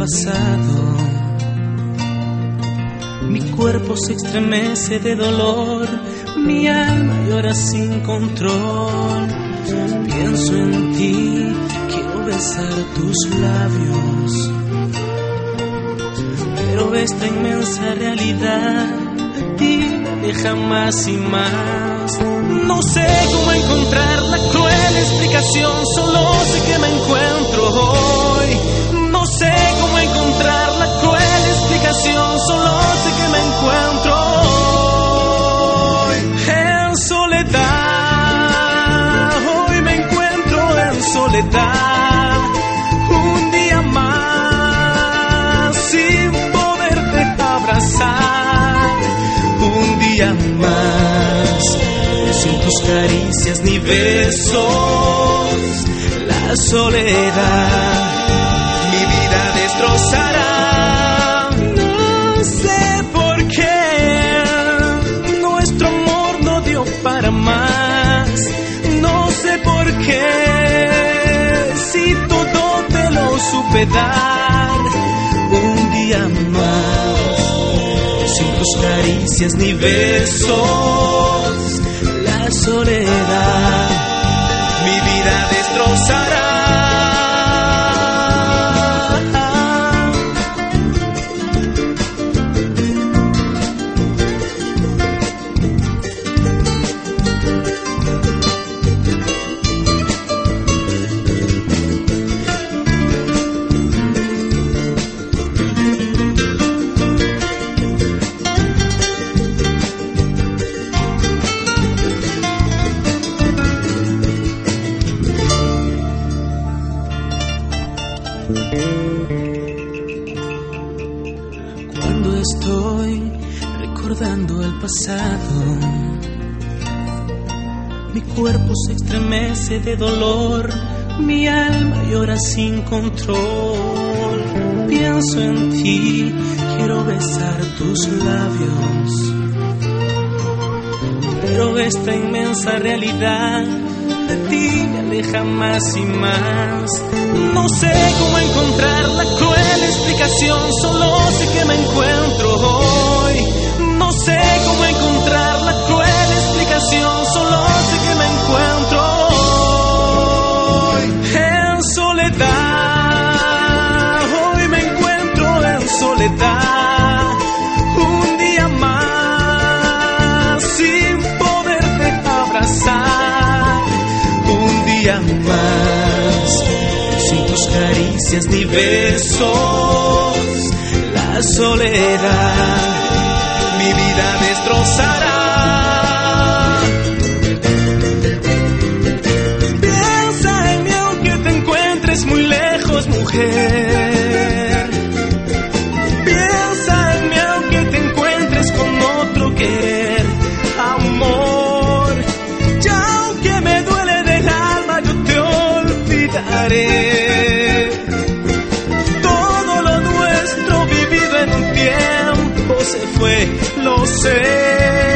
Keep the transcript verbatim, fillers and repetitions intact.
pasado. Mi cuerpo se estremece de dolor, mi alma llora sin control. Pienso en ti, quiero besar tus labios, pero esta inmensa realidad me aleja más y más. No sé cómo encontrar la cruel explicación, solo sé que me encuentro hoy. No sé cómo encontrar la cruel explicación, solo sé que me encuentro hoy en soledad. Hoy me encuentro en soledad, un día más sin poderte abrazar, un día más sin tus caricias ni besos. La soledad mi vida destrozará. No sé por qué nuestro amor no dio para más. No sé por qué, si todo te lo supe dar. Un día más sin tus caricias ni besos. La soledad mi vida destrozará. Cuando estoy recordando el pasado, mi cuerpo se estremece de dolor, mi alma llora sin control. Pienso en ti, quiero besar tus labios, pero esta inmensa realidad de ti me aleja más y más. No sé cómo encontrar la cruel explicación, solo sé que me encuentro hoy. No sé cómo encontrar la cruel explicación, solo sé que me encuentro hoy en soledad. Hoy me encuentro en soledad, un día más sin poderte abrazar, un día más sin tus caricias ni besos. La soledad mi vida destrozará. Piensa en mí aunque te encuentres muy lejos, mujer. Piensa en mí aunque te encuentres con otro querer, amor. Ya aunque me duele del alma, yo te olvidaré. Todo lo nuestro vivido en un tiempo se fue, lo sé.